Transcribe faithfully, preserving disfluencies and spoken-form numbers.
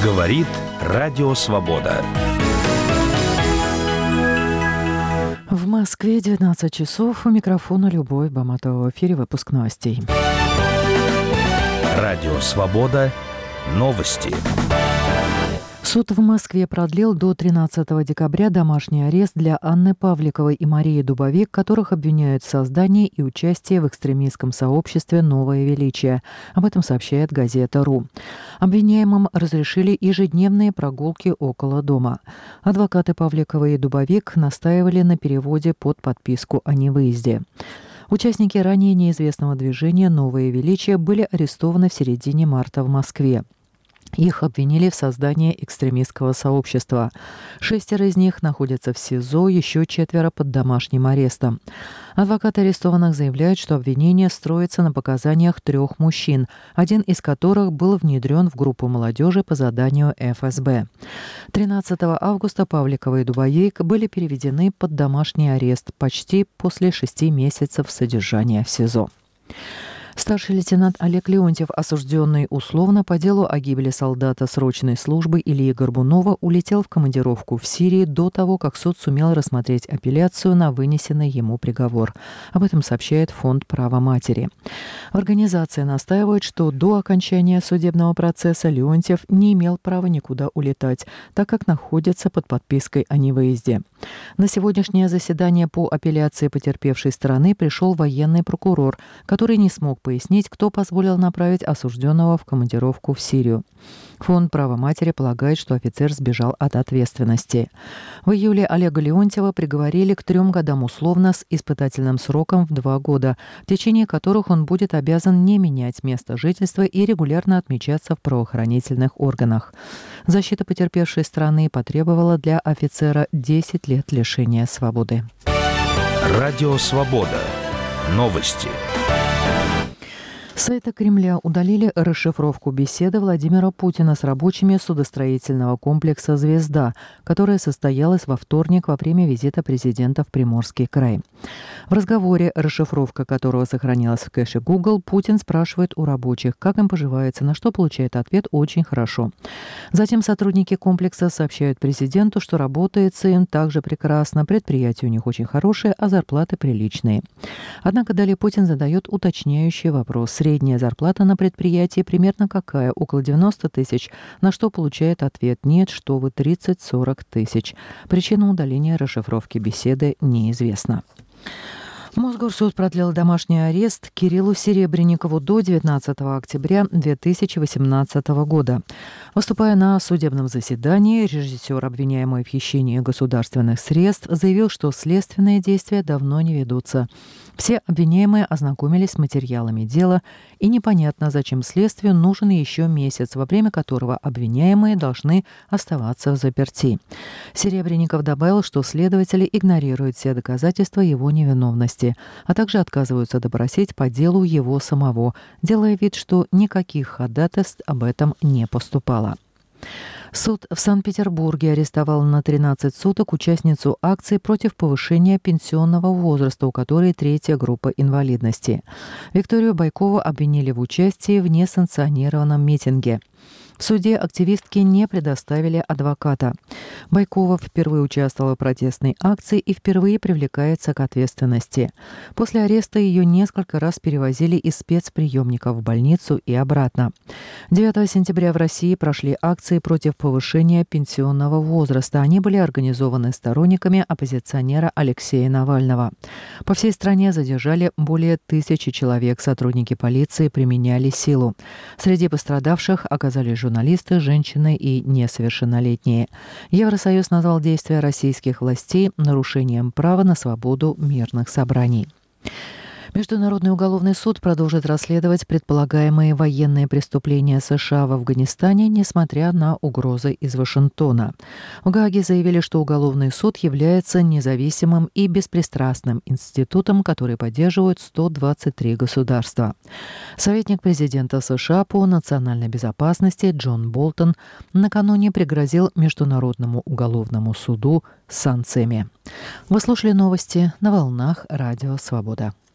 Говорит Радио Свобода. В Москве девятнадцать часов. У микрофона Любовь Баматова. В эфире выпуск новостей. Радио Свобода. Новости. Суд в Москве продлил до тринадцатого декабря домашний арест для Анны Павликовой и Марии Дубовик, которых обвиняют в создании и участии в экстремистском сообществе «Новое величие». Об этом сообщает газета «Ру». Обвиняемым разрешили ежедневные прогулки около дома. Адвокаты Павликовой и Дубовик настаивали на переводе под подписку о невыезде. Участники ранее неизвестного движения «Новое величие» были арестованы в середине марта в Москве. Их обвинили в создании экстремистского сообщества. Шестеро из них находятся в СИЗО, еще четверо под домашним арестом. Адвокаты арестованных заявляют, что обвинение строится на показаниях трех мужчин, один из которых был внедрен в группу молодежи по заданию эф эс бэ. тринадцатого августа Павликова и Дубовик были переведены под домашний арест почти после шести месяцев содержания в СИЗО. Старший лейтенант Олег Леонтьев, осужденный условно по делу о гибели солдата срочной службы Ильи Горбунова, улетел в командировку в Сирию до того, как суд сумел рассмотреть апелляцию на вынесенный ему приговор. Об этом сообщает Фонд права матери. Организация настаивает, что до окончания судебного процесса Леонтьев не имел права никуда улетать, так как находится под подпиской о невыезде. На сегодняшнее заседание по апелляции потерпевшей стороны пришел военный прокурор, который не смог пояснить, кто позволил направить осужденного в командировку в Сирию. Фонд права матери полагает, что офицер сбежал от ответственности. В июле Олега Леонтьева приговорили к трем годам условно с испытательным сроком в два года, в течение которых он будет обязан не менять место жительства и регулярно отмечаться в правоохранительных органах. Защита потерпевшей стороны потребовала для офицера десять лет лишения свободы. Радио Свобода. Новости. С сайта Кремля удалили расшифровку беседы Владимира Путина с рабочими судостроительного комплекса «Звезда», которая состоялась во вторник во время визита президента в Приморский край. В разговоре, расшифровка которого сохранилась в кэше Google, Путин спрашивает у рабочих, как им поживается, на что получает ответ «очень хорошо». Затем сотрудники комплекса сообщают президенту, что работается им также прекрасно, предприятие у них очень хорошее, а зарплаты приличные. Однако далее Путин задает уточняющий вопрос. Средняя зарплата на предприятии примерно какая? Около девяносто тысяч. На что получает ответ: нет, что вы, тридцать-сорок тысяч. Причина удаления расшифровки беседы неизвестна. Мосгорсуд продлил домашний арест Кириллу Серебренникову до девятнадцатого октября две тысячи восемнадцатого года. Выступая на судебном заседании, режиссер, обвиняемый в хищении государственных средств, заявил, что следственные действия давно не ведутся. Все обвиняемые ознакомились с материалами дела, и непонятно, зачем следствию нужен еще месяц, во время которого обвиняемые должны оставаться взаперти. Серебренников добавил, что следователи игнорируют все доказательства его невиновности, а также отказываются допросить по делу его самого, делая вид, что никаких ходатайств об этом не поступало. Суд в Санкт-Петербурге арестовал на тринадцать суток участницу акции против повышения пенсионного возраста, у которой третья группа инвалидности. Викторию Байкову обвинили в участии в несанкционированном митинге. В суде активистки не предоставили адвоката. Байкова впервые участвовала в протестной акции и впервые привлекается к ответственности. После ареста ее несколько раз перевозили из спецприемников в больницу и обратно. девятого сентября в России прошли акции против повышения пенсионного возраста. Они были организованы сторонниками оппозиционера Алексея Навального. По всей стране задержали более тысячи человек. Сотрудники полиции применяли силу. Среди пострадавших оказались журналисты, женщины и несовершеннолетние. Евросоюз назвал действия российских властей нарушением права на свободу мирных собраний. Международный уголовный суд продолжит расследовать предполагаемые военные преступления США в Афганистане, несмотря на угрозы из Вашингтона. В Гааге заявили, что уголовный суд является независимым и беспристрастным институтом, который поддерживают сто двадцать три государства. Советник президента США по национальной безопасности Джон Болтон накануне пригрозил Международному уголовному суду санкциями. Вы слушали новости на волнах Радио Свобода.